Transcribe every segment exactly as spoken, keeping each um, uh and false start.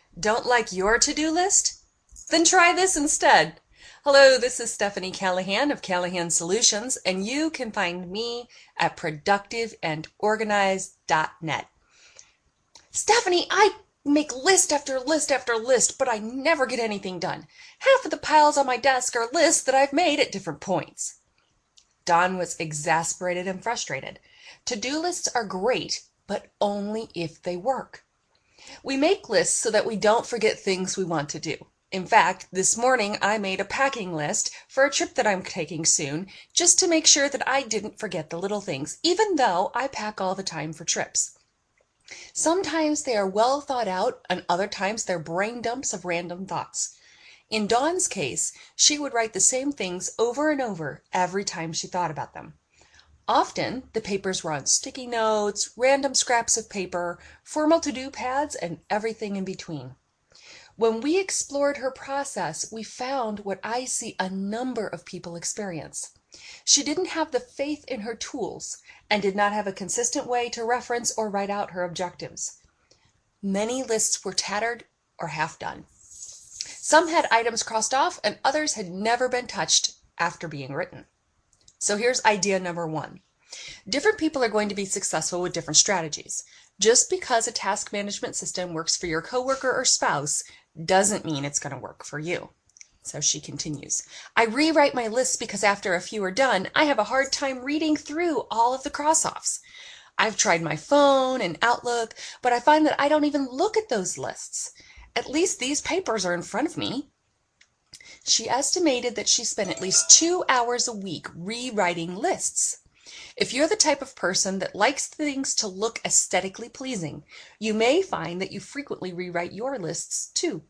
Don't like your to-do list? Then try this instead. Hello, this is Stephanie Callahan of Callahan Solutions, and you can find me at productive and organized dot net. Stephanie, I make list after list after list, but I never get anything done. Half of the piles on my desk are lists that I've made at different points. Dawn was exasperated and frustrated. To-do lists are great, but only if they work. We make lists so that we don't forget things we want to do. In fact, this morning I made a packing list for a trip that I'm taking soon, just to make sure that I didn't forget the little things, even though I pack all the time for trips. Sometimes they are well thought out, and other times they're brain dumps of random thoughts. In Dawn's case, she would write the same things over and over every time she thought about them. Often, the papers were on sticky notes, random scraps of paper, formal to-do pads, and everything in between. When we explored her process, we found what I see a number of people experience. She didn't have the faith in her tools and did not have a consistent way to reference or write out her objectives. Many lists were tattered or half done. Some had items crossed off and others had never been touched after being written. So here's idea number one. Different people are going to be successful with different strategies. Just because a task management system works for your coworker or spouse doesn't mean it's going to work for you. So she continues, I rewrite my lists because after a few are done, I have a hard time reading through all of the cross-offs. I've tried my phone and Outlook, but I find that I don't even look at those lists. At least these papers are in front of me. She estimated that she spent at least two hours a week rewriting lists. If you're the type of person that likes things to look aesthetically pleasing, you may find that you frequently rewrite your lists too.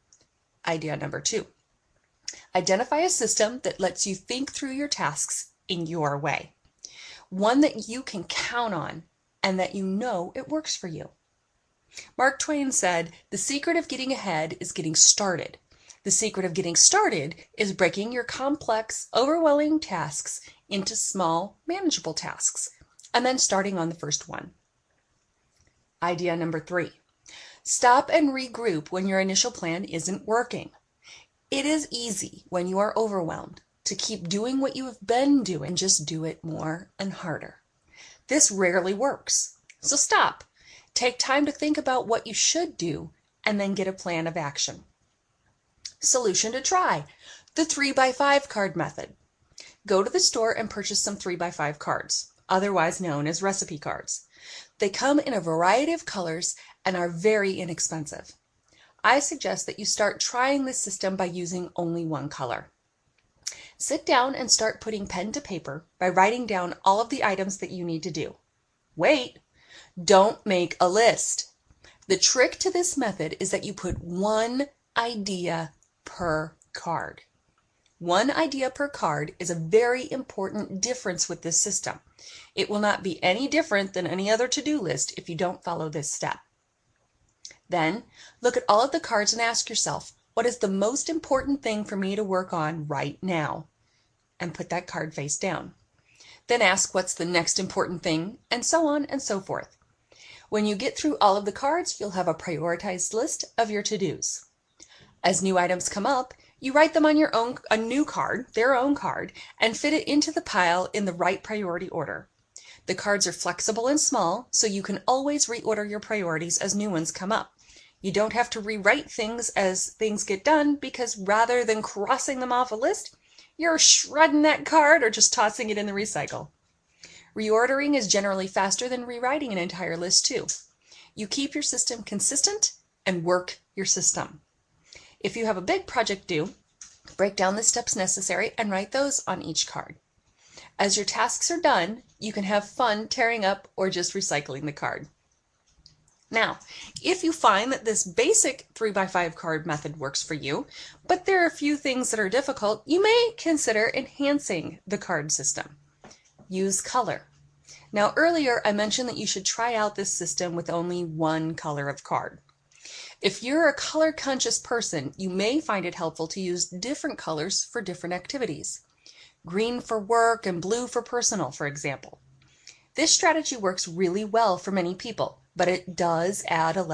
Idea number two. Identify a system that lets you think through your tasks in your way. One that you can count on and that you know it works for you. Mark Twain said, the secret of getting ahead is getting started. The secret of getting started is breaking your complex, overwhelming tasks into small, manageable tasks, and then starting on the first one. Idea number three. Stop and regroup when your initial plan isn't working. It is easy when you are overwhelmed to keep doing what you have been doing and just do it more and harder. This rarely works. So stop. Take time to think about what you should do and then get a plan of action. Solution to try, the three by five card method. Go to the store and purchase some three by five cards, otherwise known as recipe cards. They come in a variety of colors and are very inexpensive. I suggest that you start trying this system by using only one color. Sit down and start putting pen to paper by writing down all of the items that you need to do. Wait, don't make a list. The trick to this method is that you put one idea per card. One idea per card is a very important difference with this system. It will not be any different than any other to-do list if you don't follow this step. Then, look at all of the cards and ask yourself, what is the most important thing for me to work on right now? And put that card face down. Then ask what's the next important thing, and so on and so forth. When you get through all of the cards, you'll have a prioritized list of your to-dos. As new items come up, you write them on your own, a new card, their own card, and fit it into the pile in the right priority order. The cards are flexible and small, so you can always reorder your priorities as new ones come up. You don't have to rewrite things as things get done because rather than crossing them off a list, you're shredding that card or just tossing it in the recycle. Reordering is generally faster than rewriting an entire list too. You keep your system consistent and work your system. If you have a big project due, break down the steps necessary and write those on each card. As your tasks are done, you can have fun tearing up or just recycling the card. Now, if you find that this basic three by five card method works for you, but there are a few things that are difficult, you may consider enhancing the card system. Use color. Now, earlier I mentioned that you should try out this system with only one color of card. If you're a color-conscious person, you may find it helpful to use different colors for different activities. Green for work and blue for personal, for example. This strategy works really well for many people, but it does add a